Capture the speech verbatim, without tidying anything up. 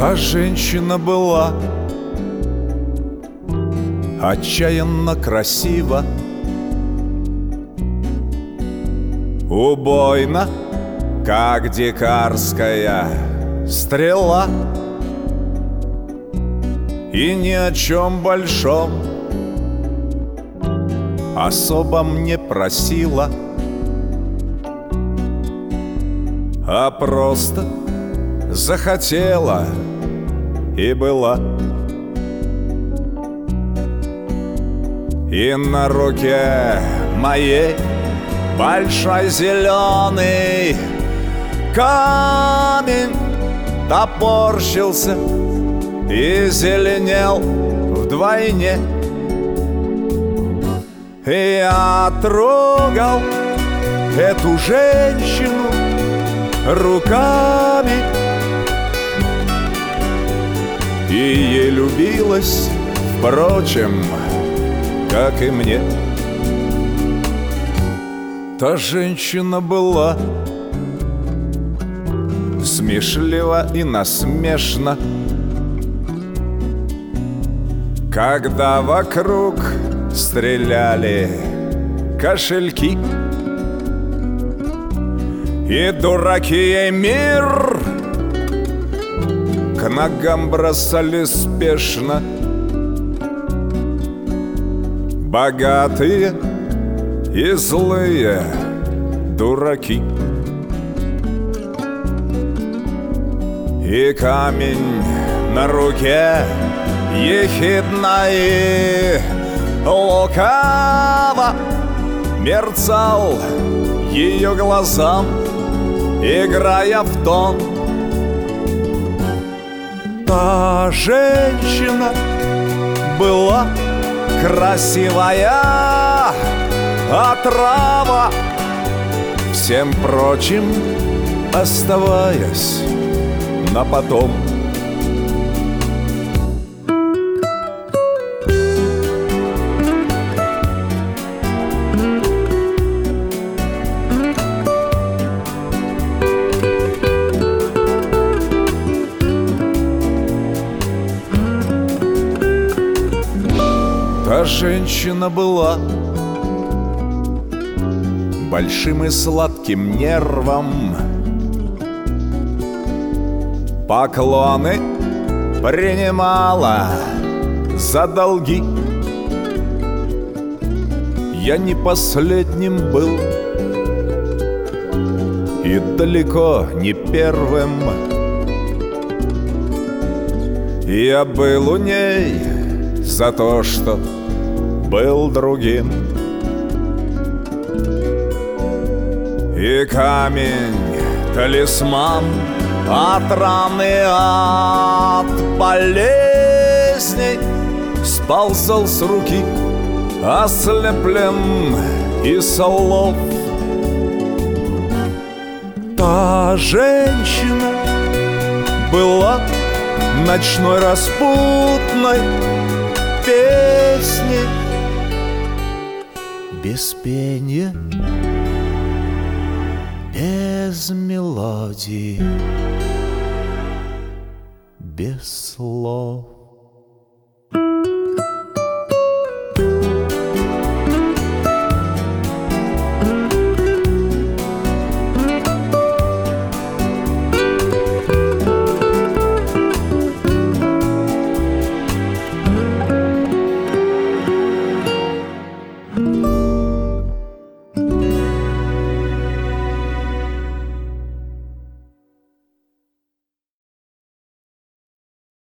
Та женщина была отчаянно красива, убойна, как дикарская стрела, и ни о чем большом особом не просила, а просто захотела и была. И на руке моей большой зеленый камень топорщился и зеленел вдвойне. И я трогал эту женщину руками, и ей любилось, впрочем, как и мне. Та женщина была смешлива и насмешна, когда вокруг стреляли кошельки, и дураки ей мир к ногам бросали спешно. Богатые и злые дураки. И камень на руке ехидно и лукаво мерцал ее глазам, играя в тон. Та женщина была красивая отрава, всем прочим оставаясь на потом. Та женщина была большим и сладким нервом, поклоны принимала за долги. Я не последним был и далеко не первым. Я был у ней за то, что был другим. И камень, талисман от раны, от болезней сползал с руки, ослеплен из слов. Та женщина была ночной распутной песней, без пения, без мелодии, без слов.